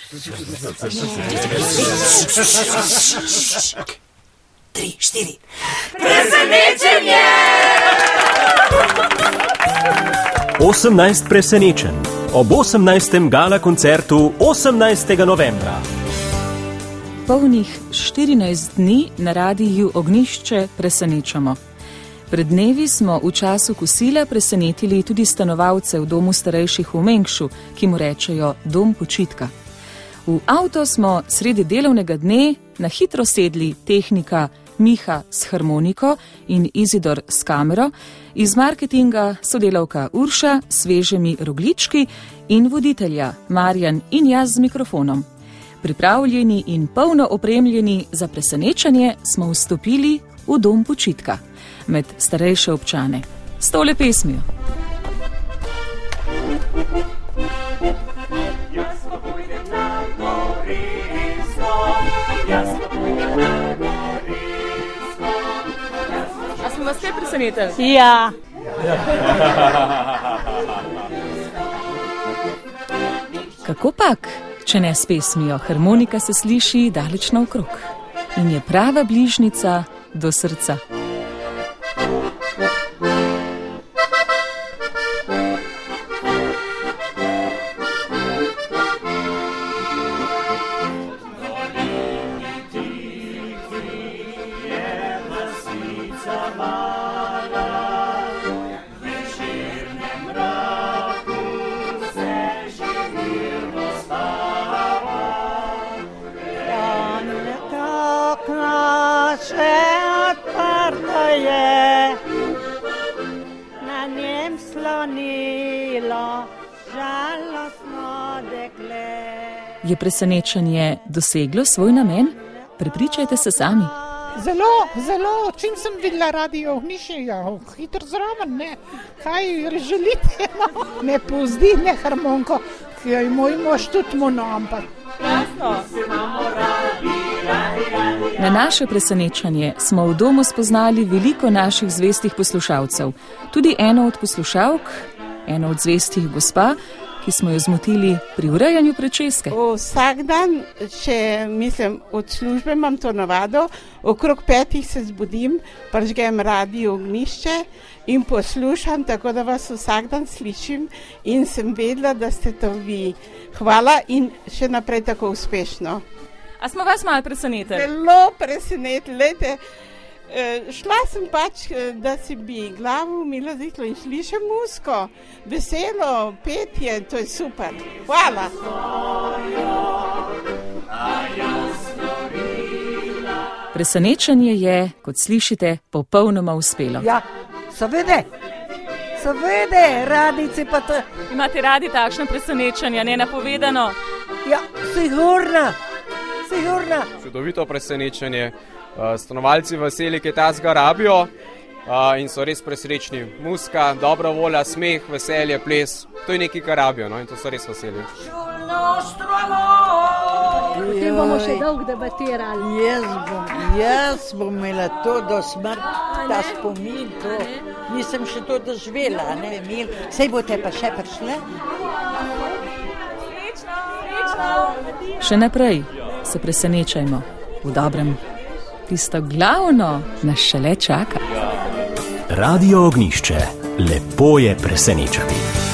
3, 4. Presenečenje! 18 presenečenj ob 18. gala koncertu 18. novembra. Polnih 14 dni na Radiu Ognjišče presenečamo. Pred dnevi smo v času kosila presenetili tudi stanovalce v domu starejših v Mengšu, ki mu rečejo dom počitka. V avto smo sredi delovnega dne na hitro sedli tehnika Miha s harmoniko in Izidor s kamero, iz marketinga sodelavka Urša s svežimi roglički in voditelja Marjan in jaz z mikrofonom. Pripravljeni in polno opremljeni za presenečenje smo vstopili v dom počitka med starejše občane s tole pesmijo. A smo vas kaj presenetili? Ja. Kako pak, če ne s pesmijo? Harmonika se sliši daleč naokrog in je prava bližnica do srca. Je presenečenje doseglo svoj namen? Prepričajte se sami. Zelo, čim sem videla Radio Ognjišče, hitro zraven, ne, kaj želite, no? Ne pozdi, ne harmonko, ki jo moj mož tudi mono, ampak. Na naše presenečenje smo v domu spoznali veliko naših zvestih poslušalcev. Tudi eno od poslušalk, eno od zvestih gospa, ki smo jo zmotili pri urejanju prečeske. Vsak dan, od službe imam to navado, okrog 5 se zbudim, prižgem Radio Ognjišče in poslušam, tako da vas vsak dan slišim in sem vedela, da ste to vi. Hvala in še naprej tako uspešno. A smo vas malo presenetili? Zelo presenetili, lejte. Šla sem pač, da si bi glavo umila zitlo in slišim muziko. Veselo, petje, to je super. Hvala. Presenečenje je, kot slišite, popolnoma uspelo. Ja, seveda, radice pa to. Imate radi takšno presenečenje, nenapovedano? Ja, sigurno. Čudovito presenečenje. Stanovalci v seli, ki tazga rabijo in so res presrečni. Muzika, dobra volja, smeh, veselje, ples, to je nekaj, kar rabijo, no, in to so res veseli. Potem bomo še dolgo debatirali. Jaz bom imela to do smrti, ta spomin, to. Nisem še to doživela, ne vem, sej boste pa še prišle. Še naprej se presenečajmo v dobrem. Tisto glavno nas šele čaka. Radio Ognjišče. Lepo je presenečati.